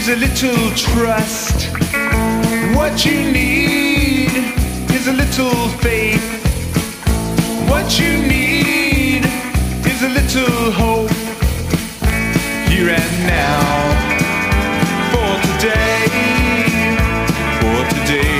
is a little trust. What you need is a little faith. What you need is a little hope. Here and now. For today. For today.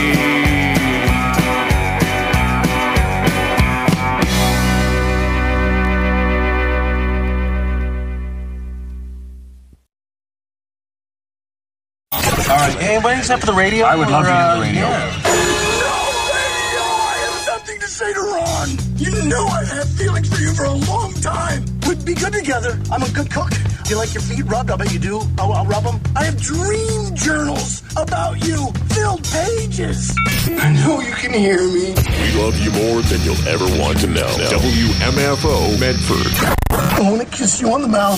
All right, anybody except for the radio? I would love to hear the radio. Yeah. I have something to say to Ron. You know I've had feelings for you for a long time. We'd be good together. I'm a good cook. You like your feet rubbed? I bet you do. I'll rub them. I have dream journals about you. Filled pages. I know you can hear me. We love you more than you'll ever want to know. WMFO Medford. I want to kiss you on the mouth.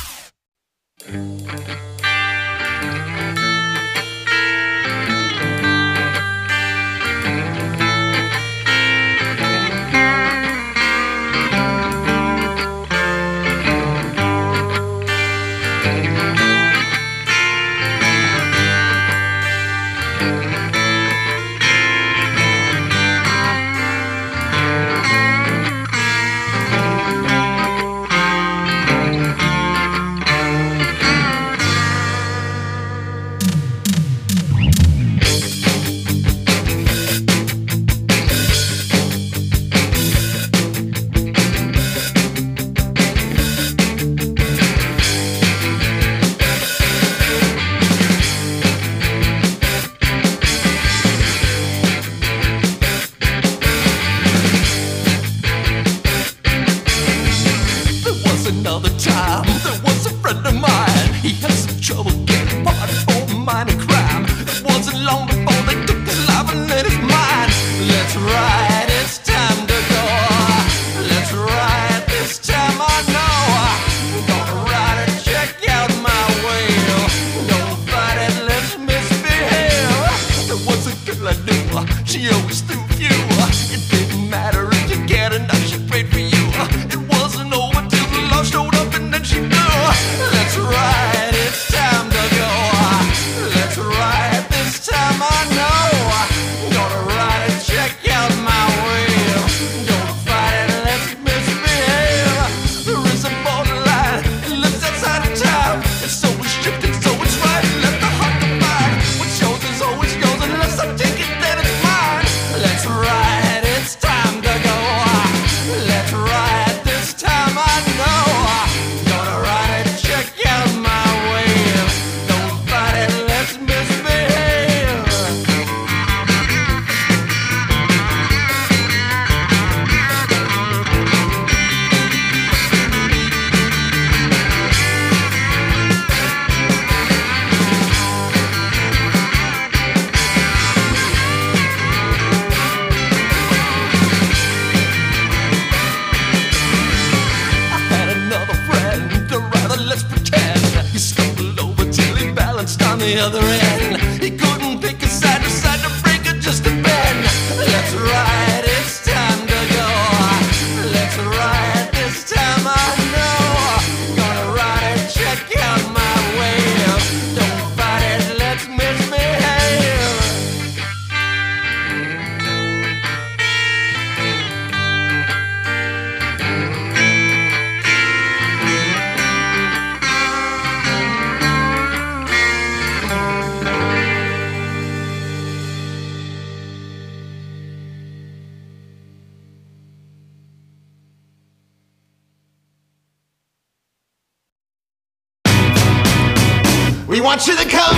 We want you to come.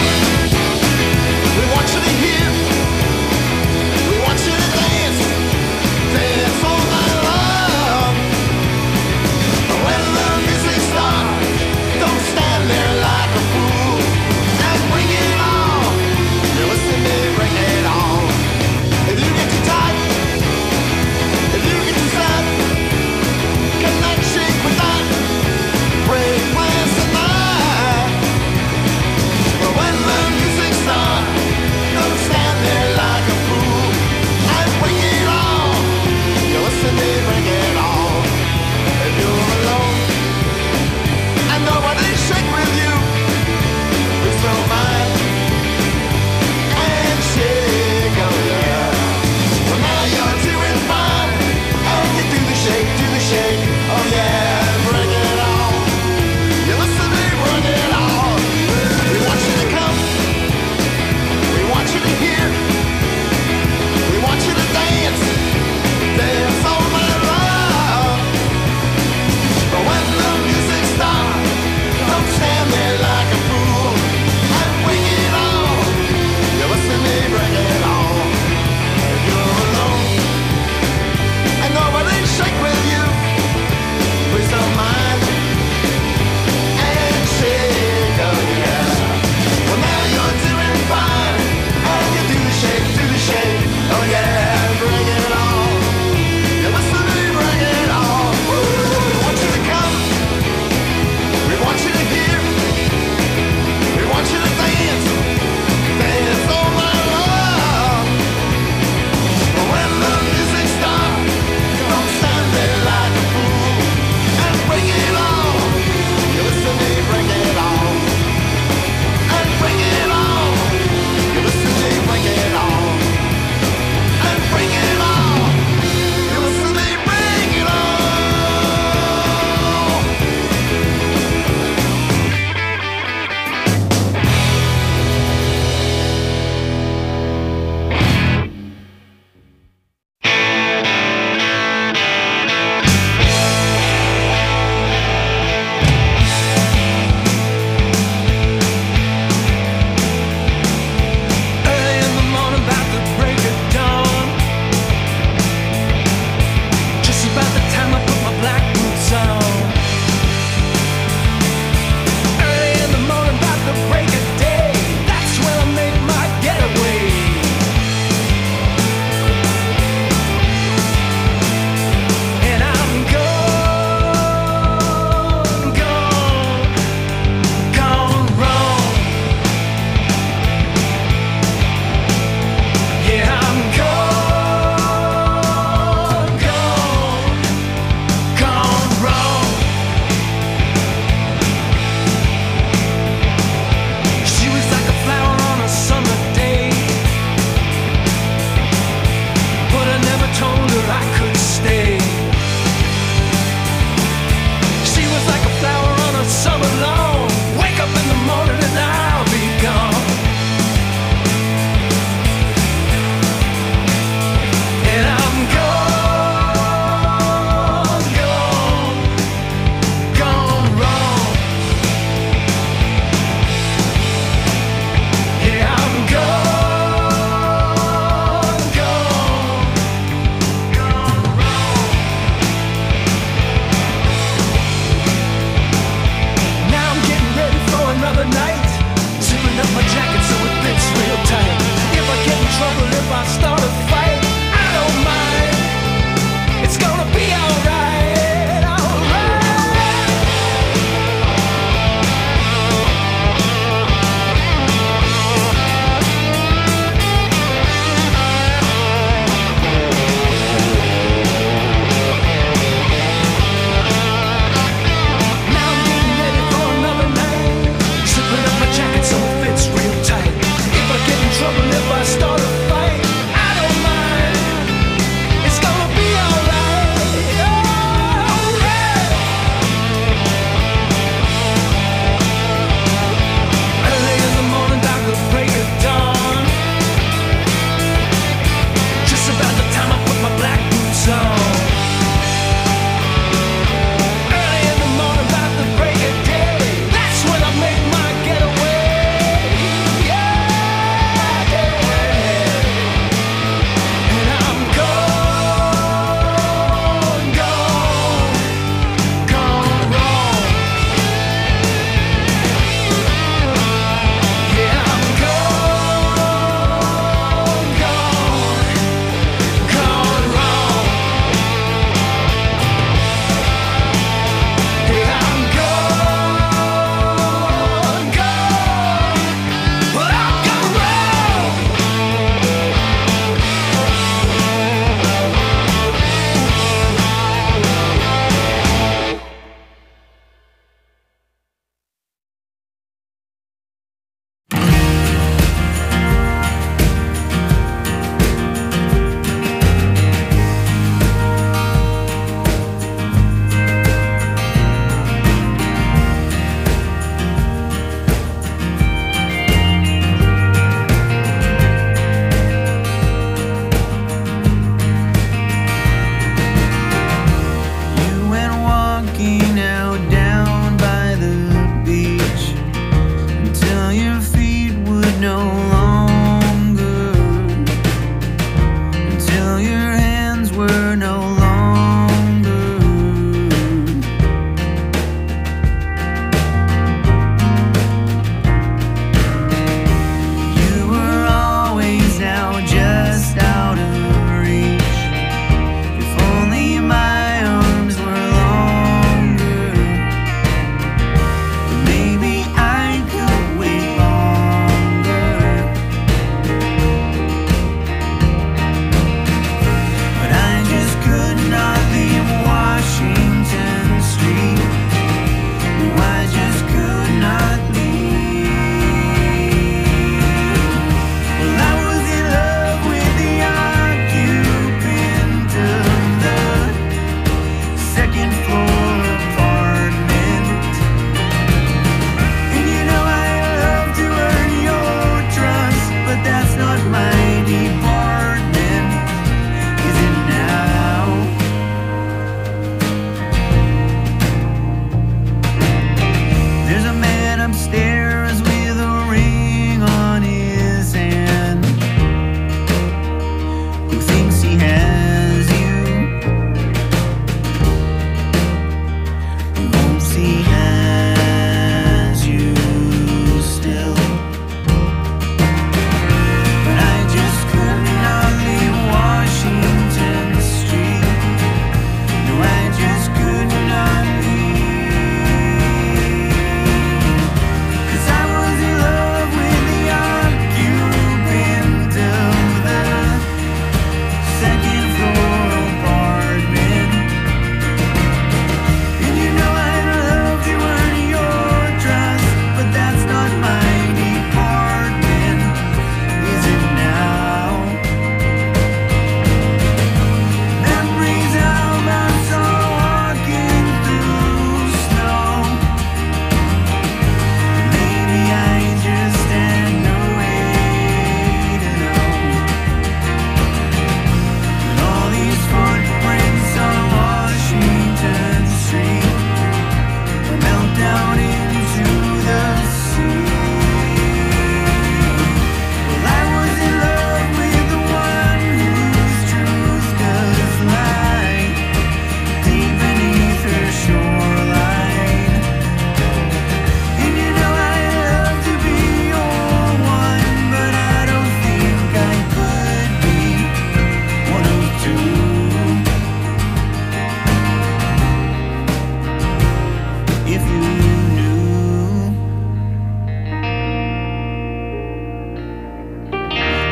We want you to hear. We want you to dance. Dance all night long. When the music starts, don't stand there like a fool. And bring it on. You listen to me, bring it on. If you get too tight, if you get too sad, cannot shake with that. Break plans tonight. When the music starts, don't stand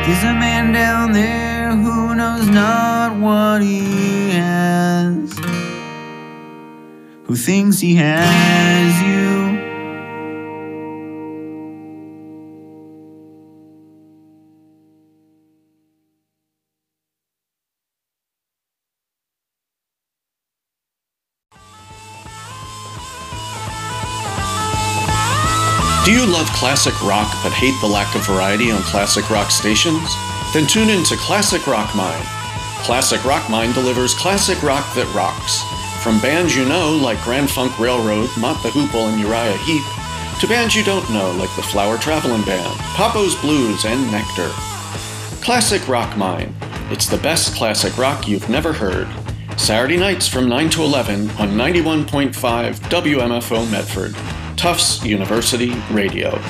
Is a man down there who knows not what he has, who thinks he has you. Do you love classic rock but hate the lack of variety on classic rock stations? Then tune in to Classic Rock Mind. Classic Rock Mind delivers classic rock that rocks. From bands you know like Grand Funk Railroad, Mott the Hoople, and Uriah Heep, to bands you don't know like the Flower Travelin' Band, Papo's Blues, and Nectar. Classic Rock Mind. It's the best classic rock you've never heard. Saturday nights from 9 to 11 on 91.5 WMFO Medford. Tufts University Radio.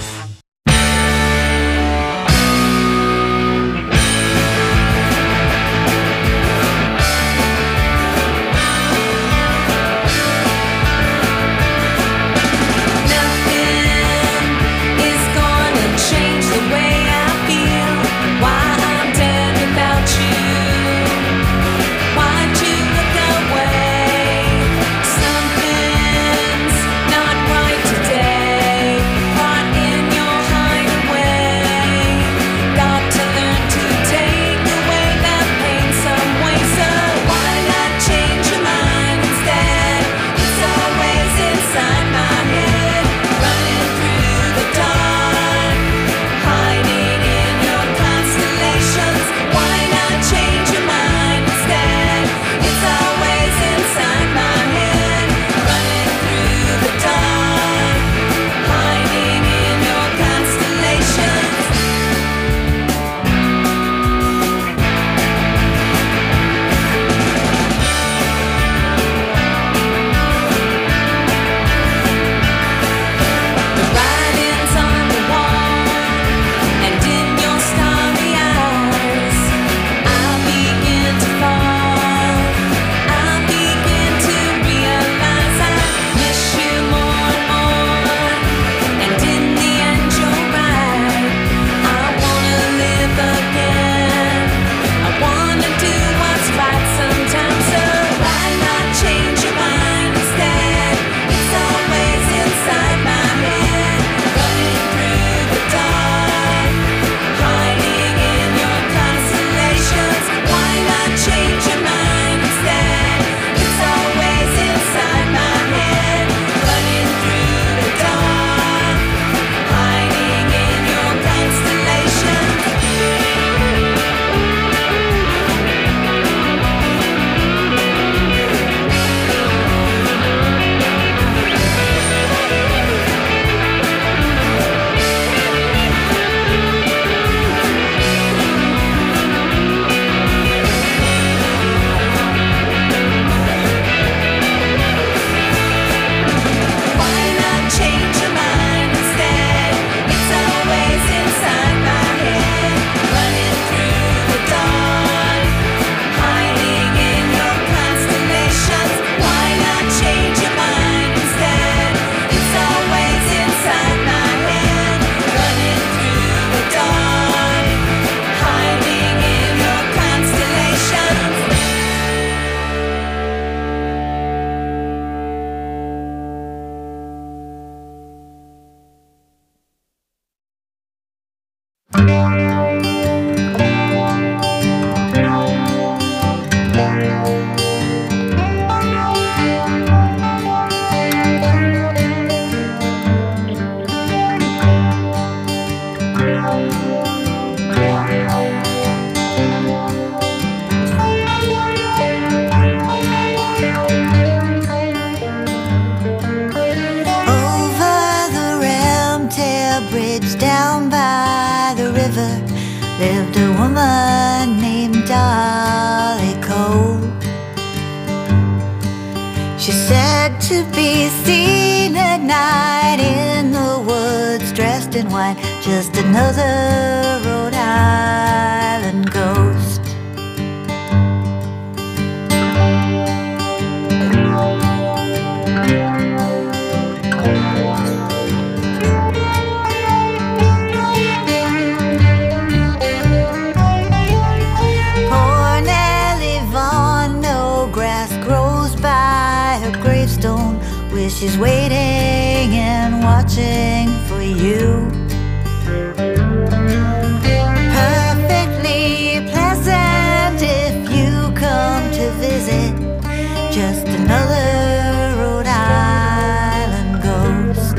Just another Rhode Island ghost. she's waiting and watching for you. Perfectly pleasant if you come to visit. Just another Rhode Island ghost.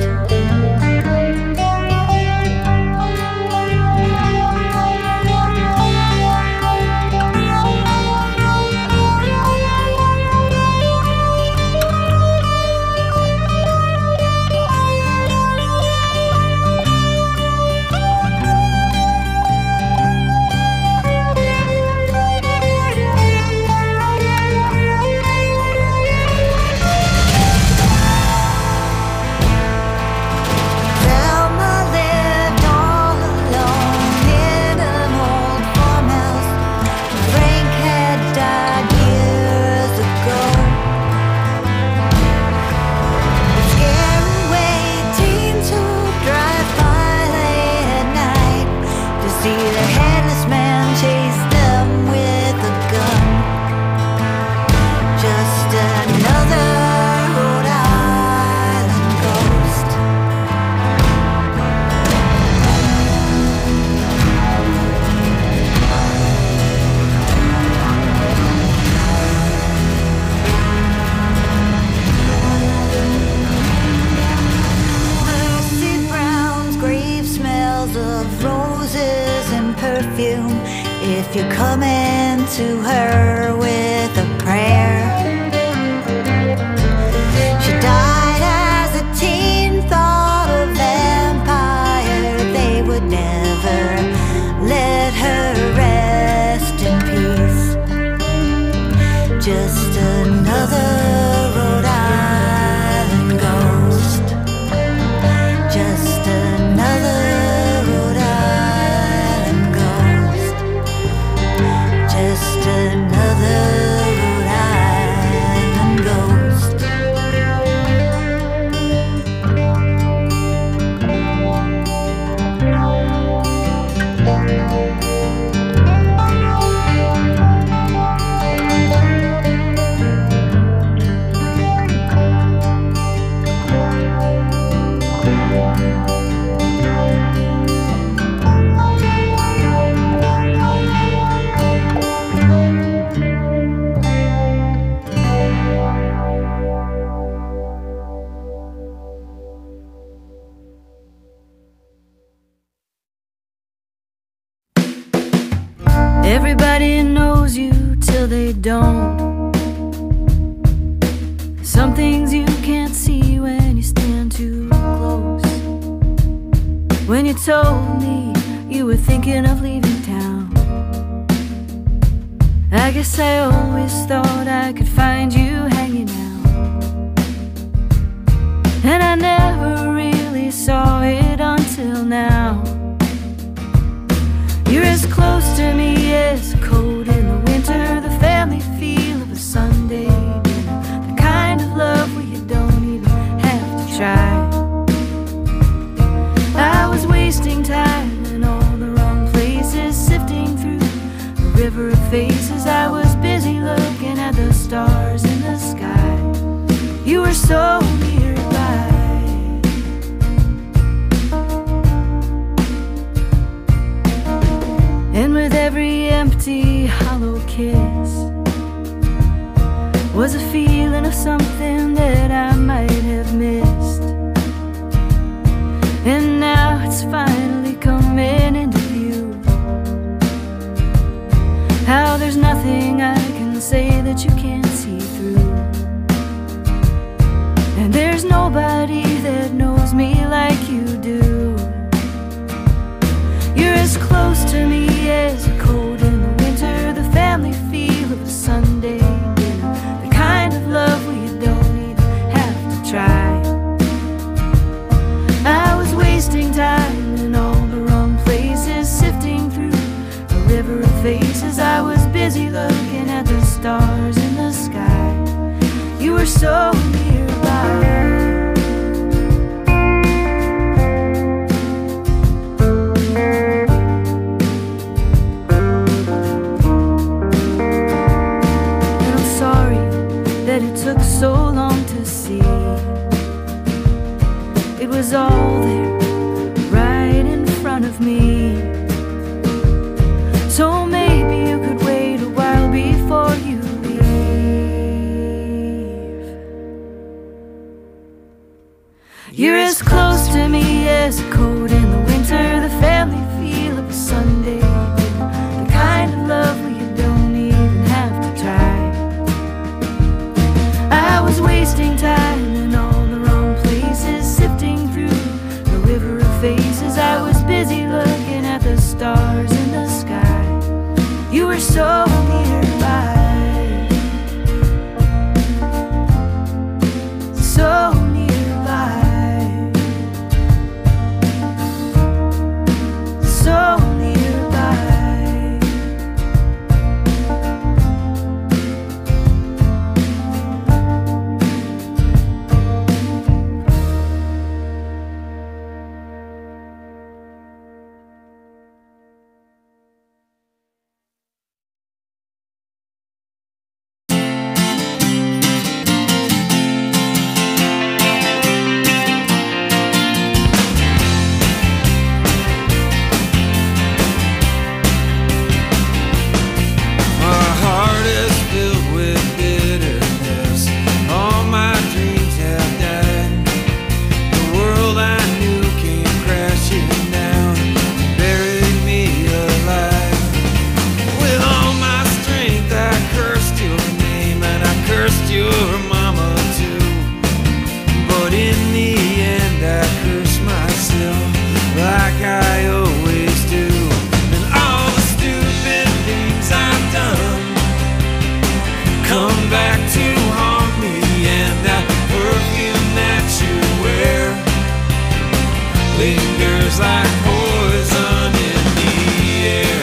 If you're coming to her with a prayer. She died as a teen, thought a vampire. They would never let her rest in peace. Just another Rhode Island ghost. Just another Rhode Island ghost. Just another Rhode Island ghost. Everybody knows you till they don't. Some things you can't see when you stand too close. When you told me you were thinking of leaving town, I guess I always thought I could find you hanging out. And I never really saw it until now. You're as close to me as cold in the winter, the family feel of a Sunday dinner, the kind of love where you don't even have to try. I was wasting time in all the wrong places, sifting through a river of faces. I was busy looking at the stars in the sky. You were so nearby. And with every empty, hollow kiss was a feeling of something that I might have missed. And now it's finally coming into view, how there's nothing I can say that you can't see through. And there's nobody that knows me like you do. You're as close to me as a cold in the winter, the family feel of a Sunday dinner, the kind of love where you don't even have to try. I was wasting time in all the wrong places, sifting through a river of faces. I was busy looking at the stars in the sky. You were so nearby. It took so long to see lingers like poison in the air.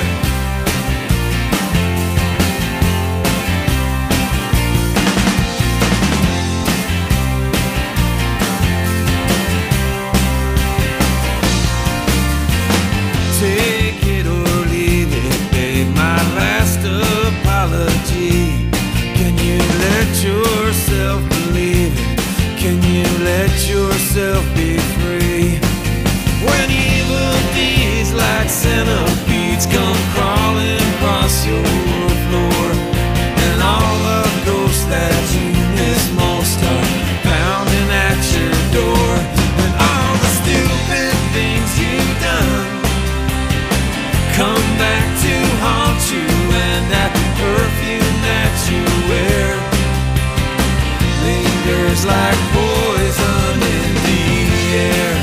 Take it or leave it, babe, my last apology. Can you let yourself believe it? Can you let yourself be free? When evil deeds like centipedes come crawling across your floor, and all the ghosts that you miss most are pounding at your door, and all the stupid things you've done come back to haunt you, and that perfume that you wear lingers like poison in the air.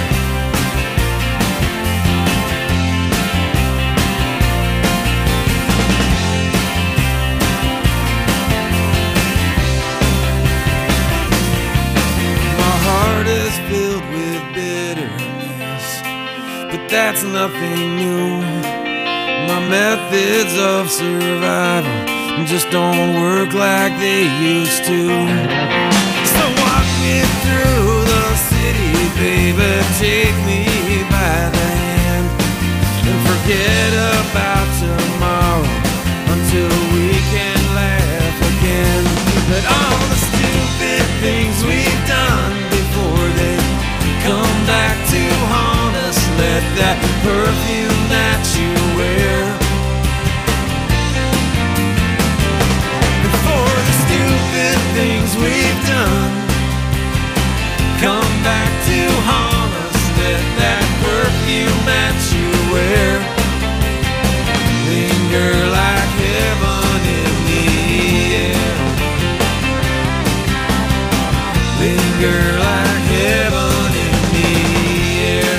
My heart is filled with bitterness, but that's nothing new. My methods of survival just don't work like they used to. So walk me through the city, baby, take me by the hand, and forget about tomorrow until we can laugh again. But all the stupid things we've done before they come back to haunt us, let that perfume that you wear, before the stupid things we've done come back to haunt us, let that perfume that you wear linger like heaven in the air, linger like heaven in the air.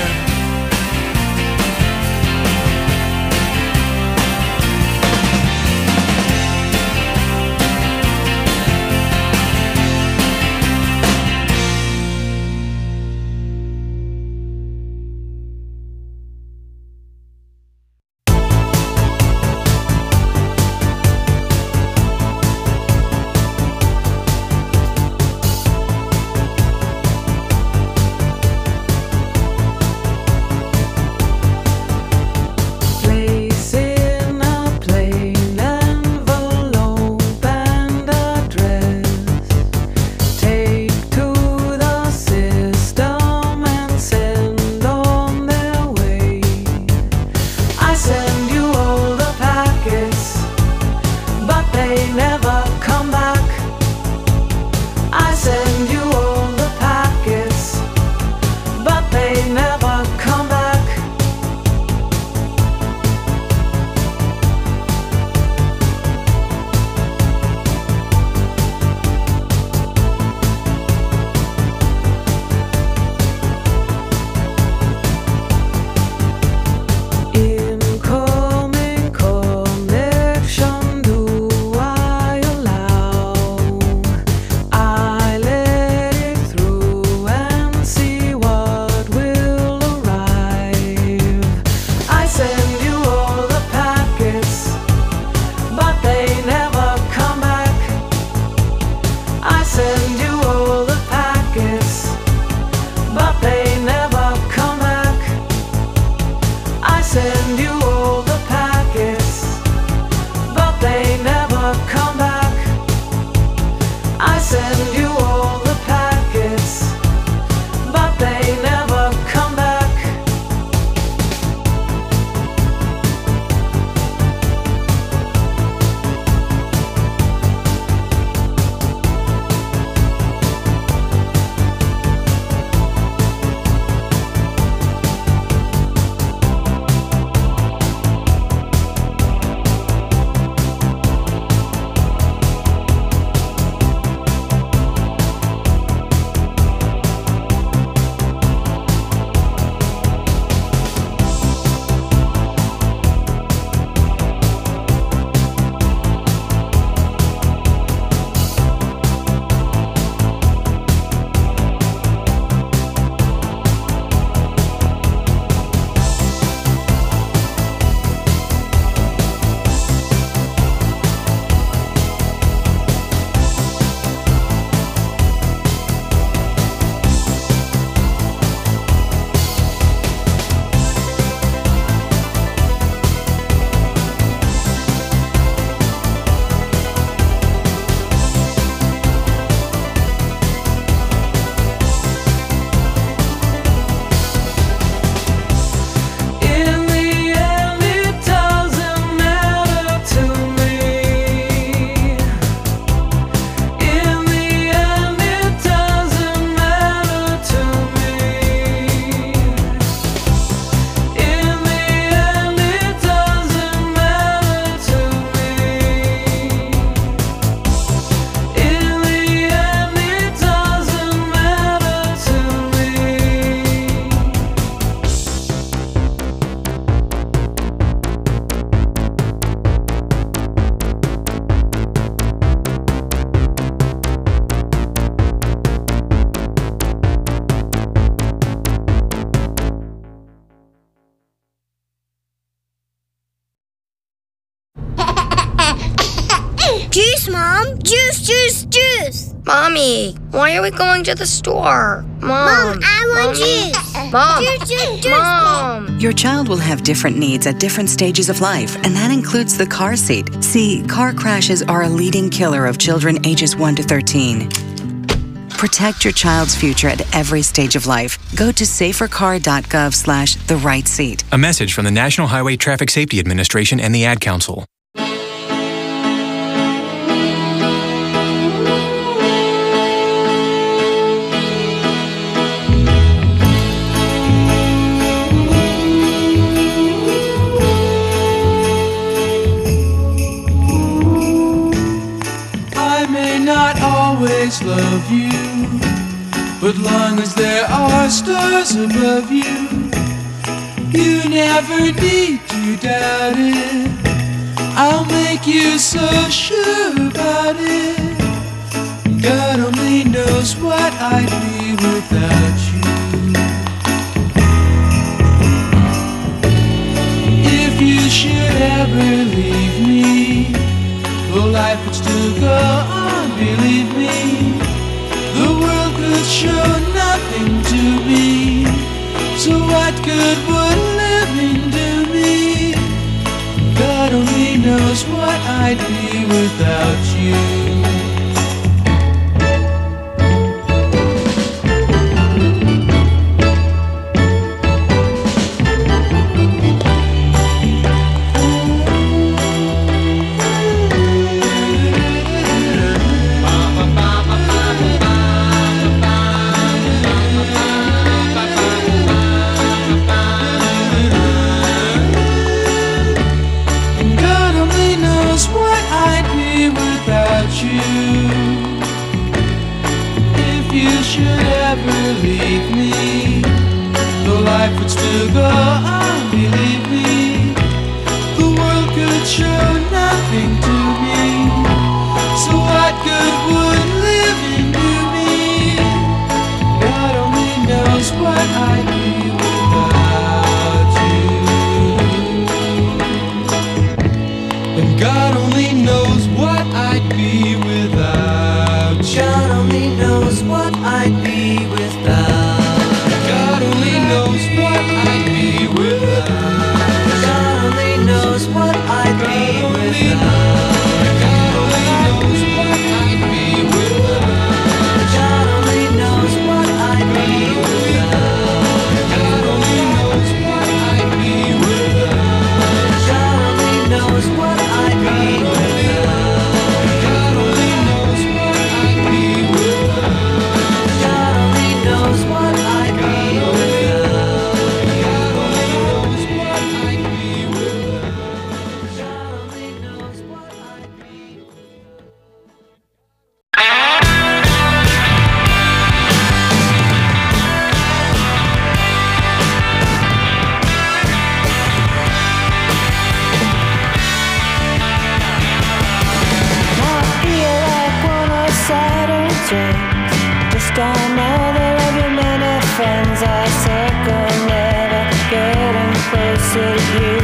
Juice, Mom! Juice, juice, juice! Mommy, why are we going to the store? Mom, I want juice! Mom! Juice, juice, juice! Mom! Your child will have different needs at different stages of life, and that includes the car seat. See, car crashes are a leading killer of children ages 1 to 13. Protect your child's future at every stage of life. Go to safercar.gov/the-right-seat. A message from the National Highway Traffic Safety Administration and the Ad Council. Always love you, but long as there are stars above you, you never need to doubt it. I'll make you so sure about it. God only knows what I'd be without you. If you should ever leave me, though life would still go on, believe me, the world could show nothing to me. So what good would living do me? God only knows what I'd be without you. Believe me, though life would still go on, believe me, the world could show nothing to me. So what good would living do me? God only knows what I'd be without you. And God only knows what I'd be without you. God only knows what I'd be without. God only knows what I'd be without. God only knows what I'd be without. God only knows what I'd be without. God only knows what I'd be without. God only knows what I'd be without. God only knows what I'd be without. God only knows what I'd be without. God only knows what I'd be Just another of your many friends I circle, never getting closer to you.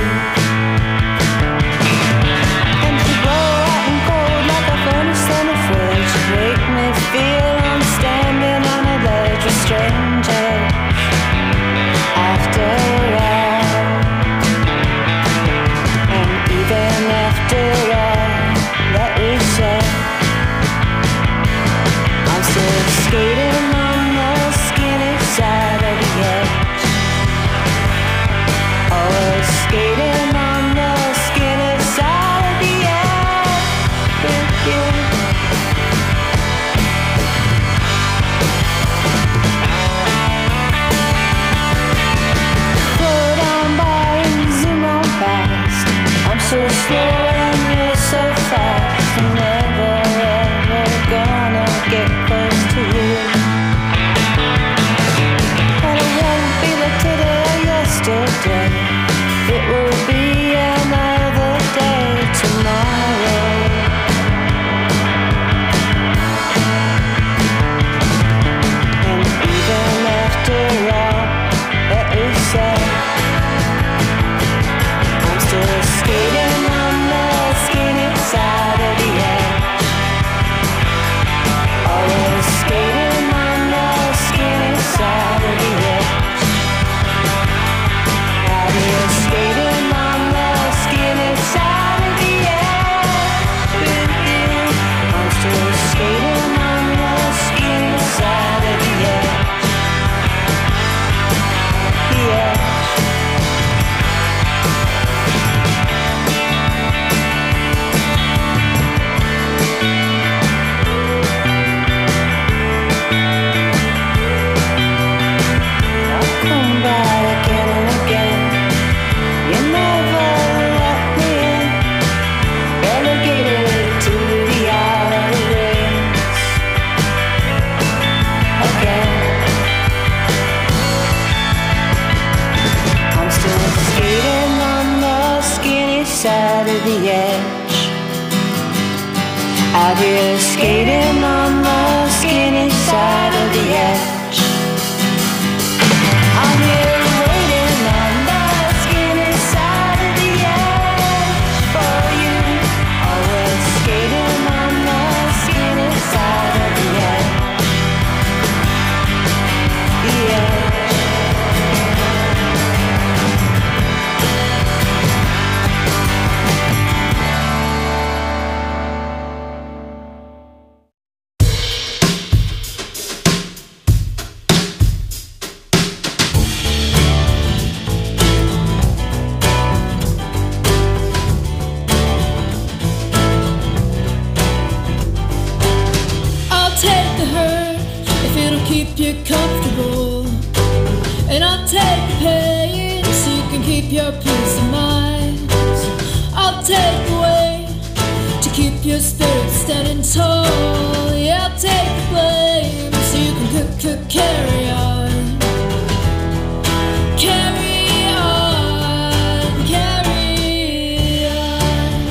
And you blow hot and cold like a furnace in a fridge. You make me feel I'm standing on a ledge with strangers. After all, and even after all that we said, I'm still skating on the skinny side of the edge. Always skating on the skinny side of the edge with you. Slow down by and zoom on past. I'm so slow and you're so fast. I'm never ever gonna get close to you. And it won't be like today or yesterday. It will be another day tomorrow. And even after all that we said, I'm still skating on the skinny side of the edge. side of the edge. Out here skating on the skinny side of the edge. I'm here waiting on the skinny side of the edge for you. Always skating on the skinny side of the edge. The edge. Keep you comfortable, and I'll take the pain so you can keep your peace of mind. I'll take the weight to keep your spirit standing tall. Yeah, I'll take the blame so you can carry on. Carry on, carry on.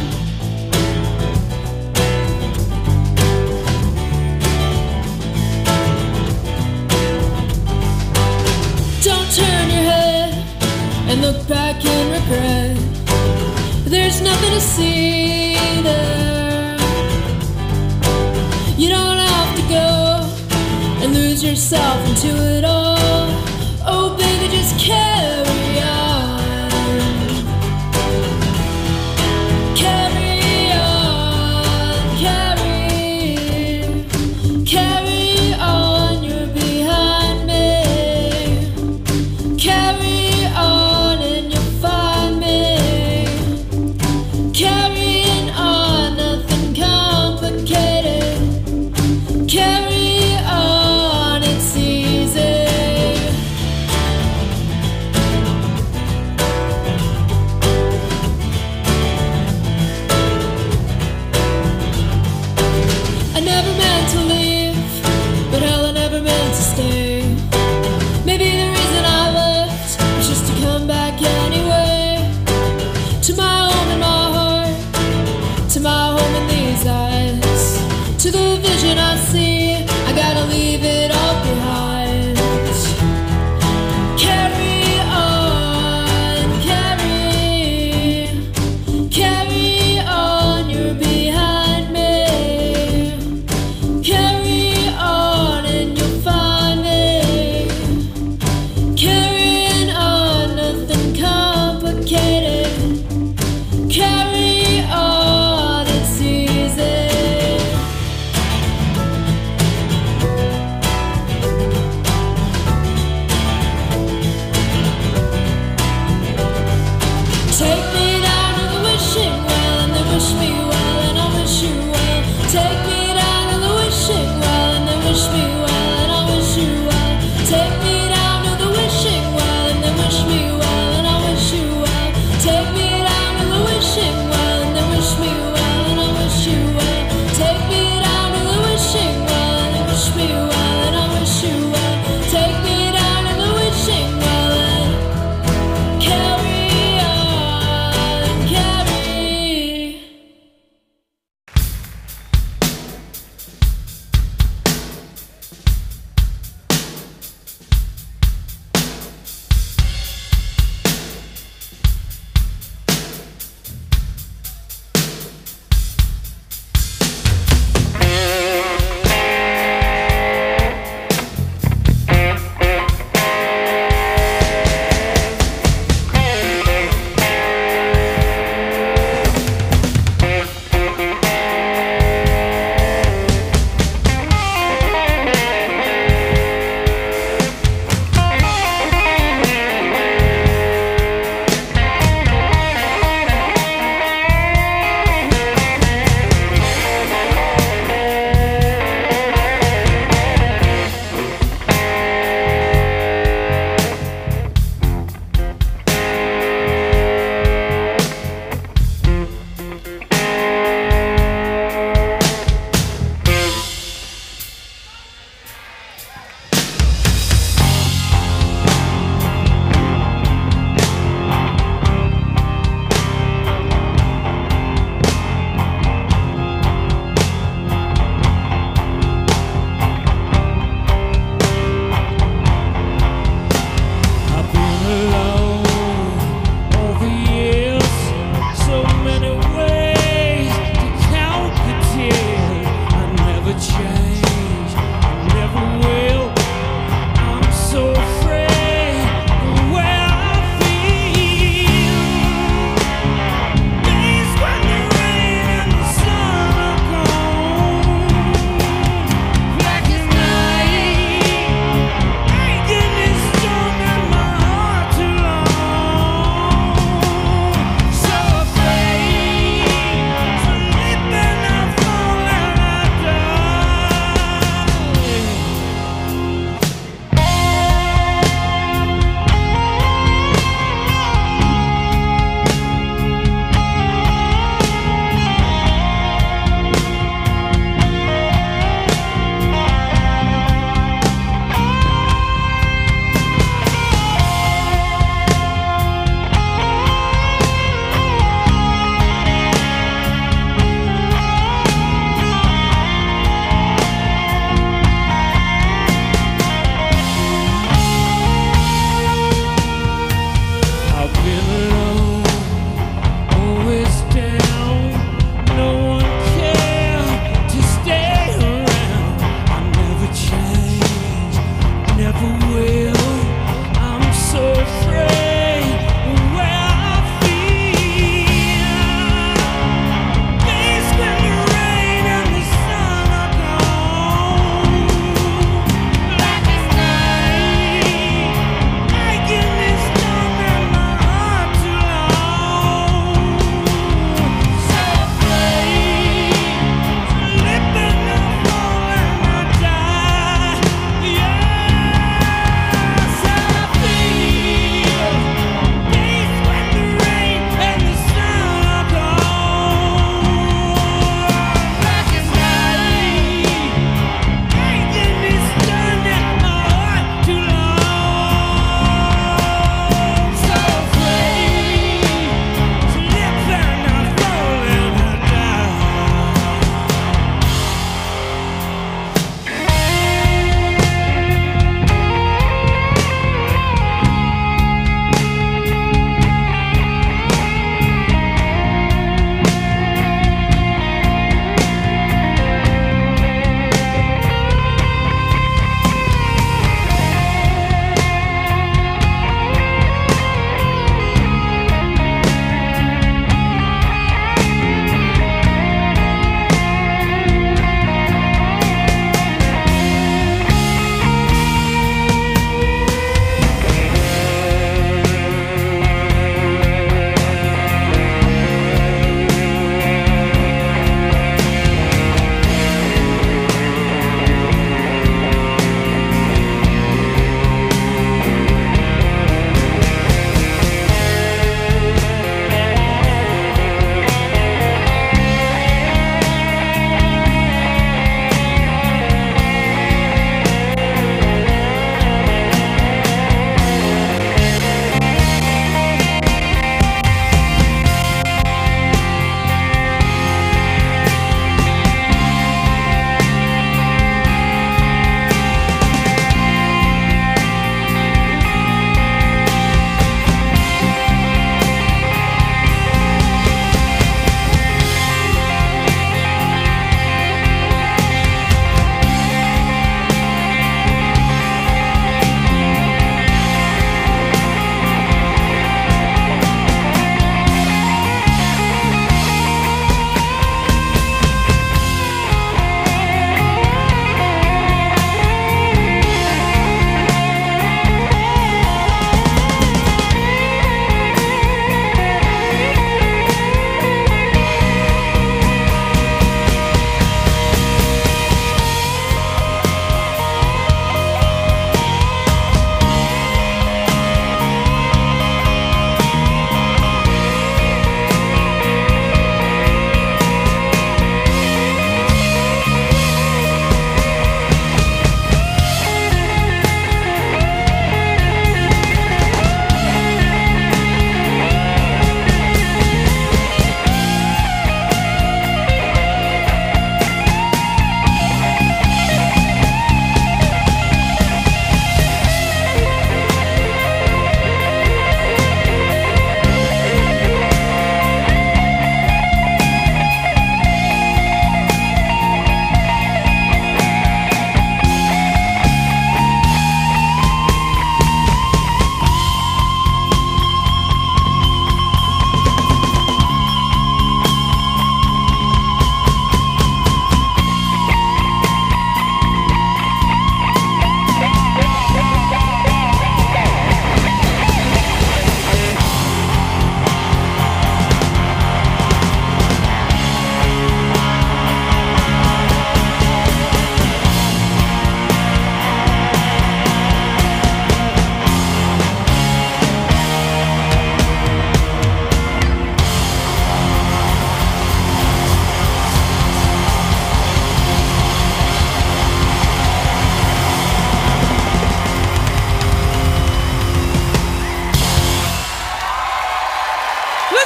Don't turn your head and look back in regret. There's nothing to see there. You don't have to go and lose yourself into it all. Oh baby, just carry on. Carry on, carry on, you're behind me. Carry on and you'll find me. Carrying on, nothing complicated. Carry on, it's easy.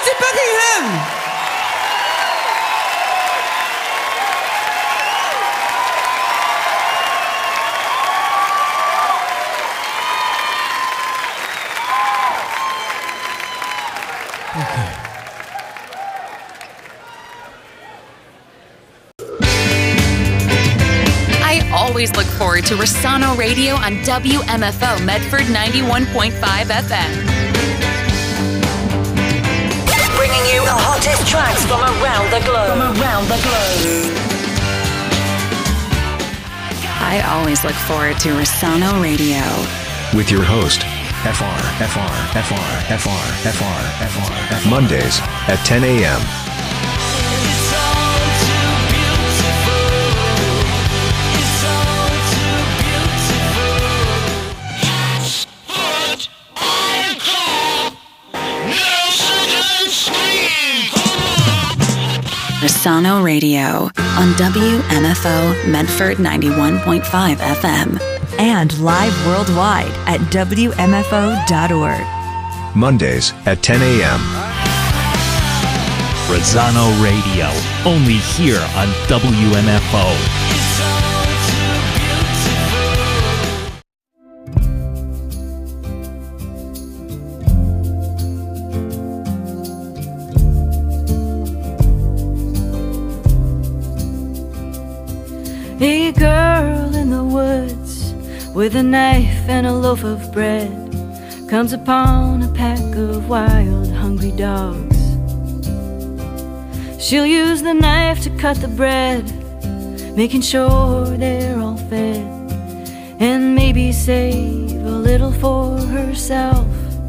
Lindsey Buckingham! I always look forward to Rossano Radio on WMFO Medford 91.5 FM. Bringing you the hottest tracks from around the globe. I always look forward to Rossano Radio. With your host, FR. Mondays at 10 a.m. Rossano Radio on WMFO Medford 91.5 FM. And live worldwide at WMFO.org. Mondays at 10 a.m. Rossano Radio, only here on WMFO. A girl in the woods with a knife and a loaf of bread comes upon a pack of wild, hungry dogs. She'll use the knife to cut the bread, making sure they're all fed, and maybe save a little for herself.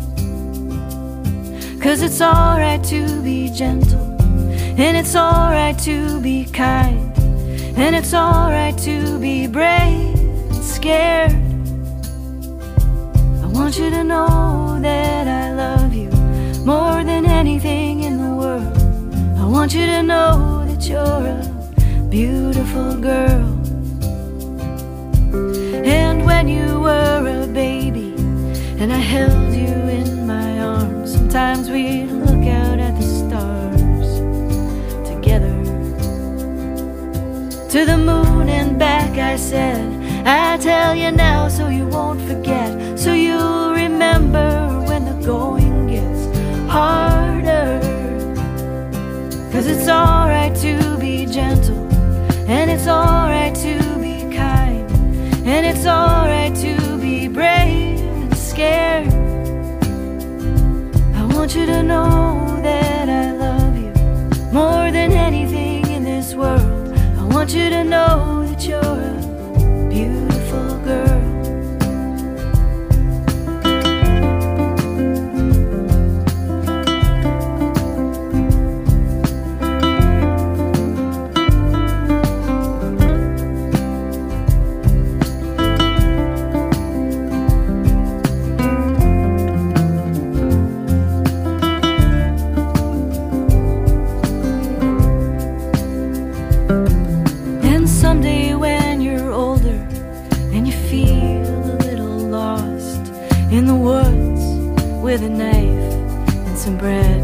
'Cause it's alright to be gentle, and it's alright to be kind, and it's alright to be brave and scared. I want you to know that I love you more than anything in the world. I want you to know that you're a beautiful girl. And when you were a baby and I held you in my arms, sometimes we'd look out at the stars together. To the moon and back I said, I tell you now so you won't forget, so you'll remember when the going gets harder. 'Cause it's alright to be gentle, and it's alright to be kind, and it's alright to be brave and scared. I want you to know that I love you more than anything in this world. I want you to know that you're a beautiful girl. And someday when you're older and you feel a little lost in the woods with a knife and some bread,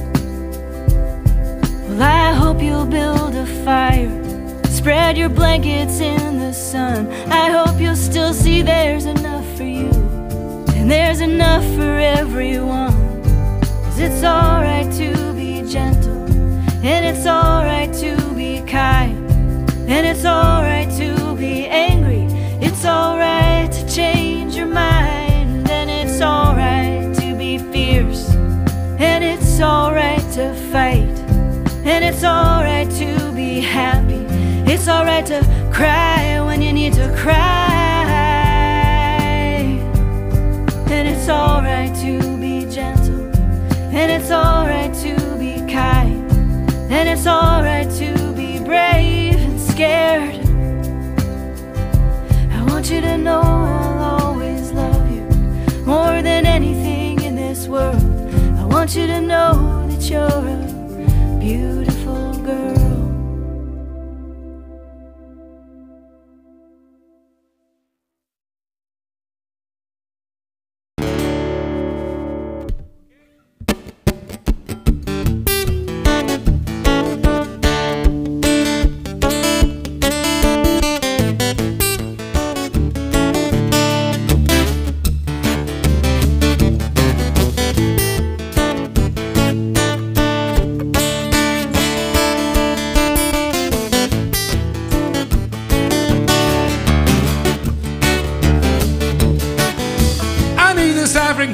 well, I hope you'll build a fire, spread your blankets in the sun. I hope you'll still see there's enough for you and there's enough for everyone. 'Cause it's alright to be gentle, and it's alright to be kind, and it's alright to be angry. It's alright to change your mind, and it's alright to be fierce, and it's alright to fight, and it's alright to be happy. It's alright to cry when you need to cry, and it's alright to be gentle, and it's alright to be kind, and it's alright to be brave and scared. I want you to know I'll always love you more than anything in this world. I want you to know that you're a beautiful girl.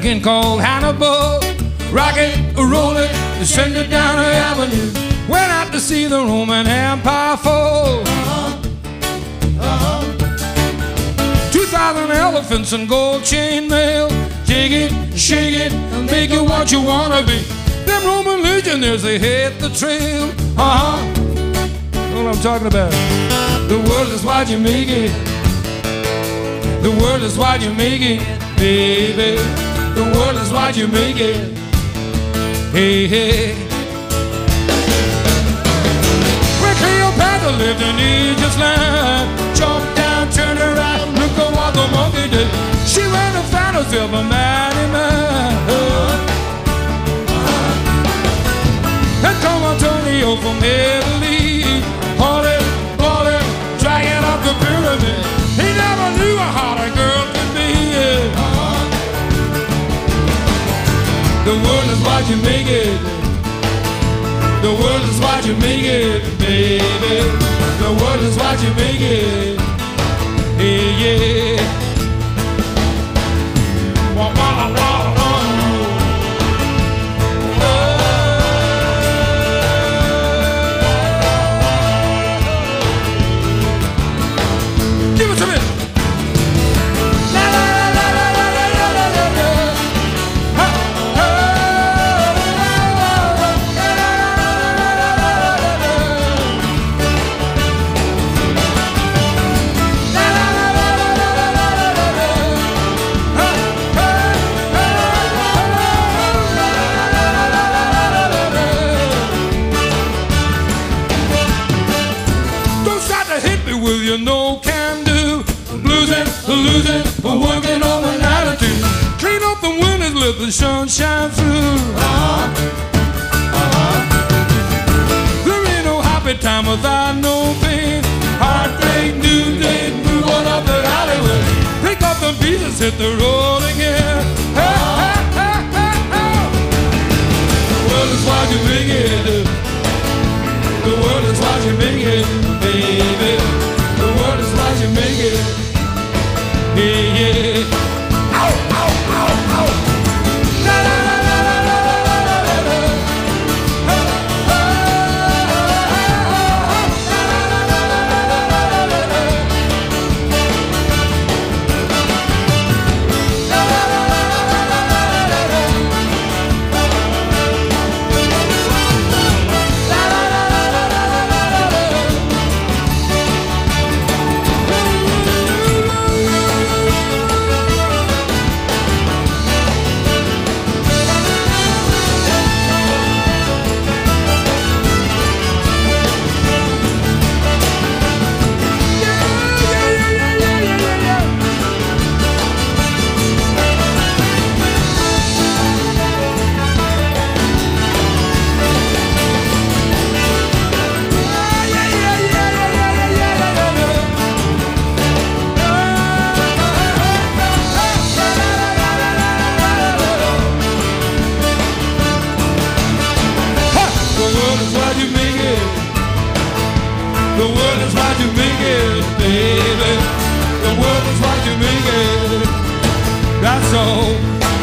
hurricane called Hannibal. Rock it, roll it, send it down the avenue. Went out to see the Roman Empire fall. 2,000 elephants and gold chain mail. Shake it, and make it what you wanna be. Them Roman legionnaires, they hit the trail. That's what I'm talking about. The world is what you make it. The world is what you make it, baby. The world is what you make it. Hey, hey. Where Cleopatra lived in Egypt's land. Jump down, turn around, look at what the monkey did. She ran the fantasy of a mighty man. And come Antonio from Italy, hauling, dragging up the pyramid. He never knew how a girl could be. The world is what you make it. The world is what you make it, baby. The world is what you make it. Hey, yeah. Wah, wah, wah, wah. Give it to me. La la la la la la la la la la. Ha ha. La la la la la la la la la. Ha ha. Don't start to hit me with your no can do. Losing, working on an attitude. Clean up the windows, let the sun shine through. There ain't no happy time without no pain. Heartbreak, new day, move on up the alleyway. Pick up the pieces, hit the road again. Hey, hey, hey, hey, hey. The world is what you make it. The world is what you make it, baby. The world is what you make it. Yeah, yeah. Ow, ow, ow, ow. La la la la la la la la la la. Ha, ha, ha, la la la la la la la la. La la la la la la la la la. La la la la la la la la la. The world is what you make it, baby. The world is what you make it. That's all.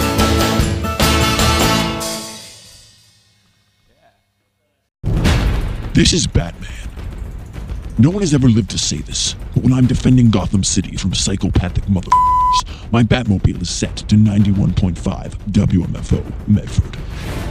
This is Batman. No one has ever lived to say this, but when I'm defending Gotham City from psychopathic motherfuckers, my Batmobile is set to 91.5 WMFO Medford.